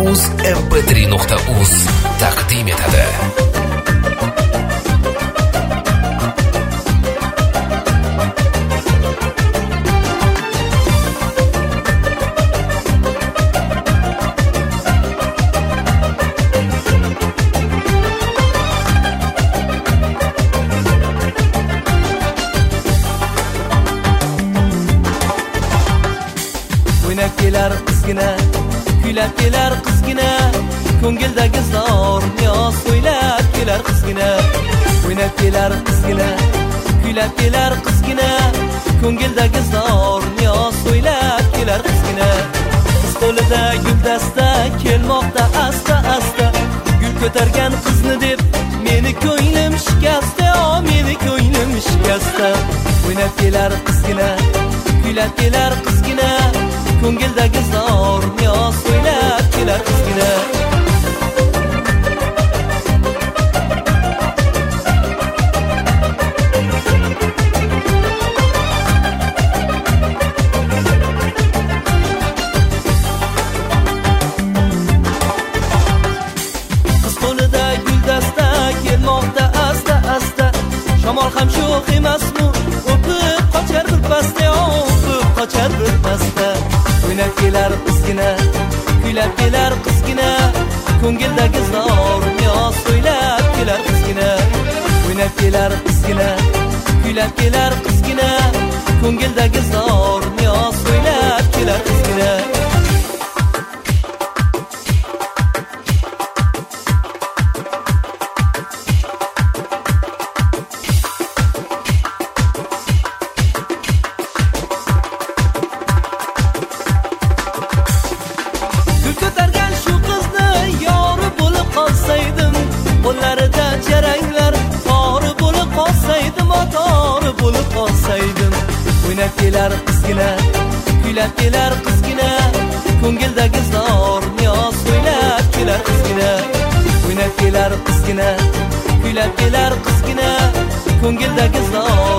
mp3.uz taqdim etadi. Kelar qizgina, kuylab kelar qizgina, ko'ngildagi zor niyoz so'ylab kelar qizgina. O'ynab kelar qizgina, kuylab kelar qizgina, ko'ngildagi zor niyoz so'ylab kelar qizgina. Qiz qo'lida guldasta kelmoqda asta asta, gul ko'targan qizni deb meni ko'nglim shikasta, meni ko'nglim shikasta. O'ynab kelar qizgina, kuylab kelar qizgina, ko'ngildagi zor niyoz so'ylab kelar qizgina. Qiz qo'lida guldasta kelmoqda asta asta, shamol ham sho'x emasmi, o'pib qochar bir pasta, o'pib qochar bir pasta. O'ynab kelar qizgina, kuylab kelar qizgina, ko'ngildagi zor niyoz so'ylab kelar qizgina. O'ynab kelar qizgina, kuylab kelar qizgina, ko'ngildagi zor niyoz so'ylab kelar qizgina. Qo'llarida jaranglar tori bo'lib qolsaydim, tori bo'lib qolsaydim. O'ynab kelar qizgina, kuylab kelar qizgina, ko'ngildagi zor niyoz so'ylab kelar qizgina. O'ynab kelar qizgina, kuylab kelar qizgina, ko'ngildagi zor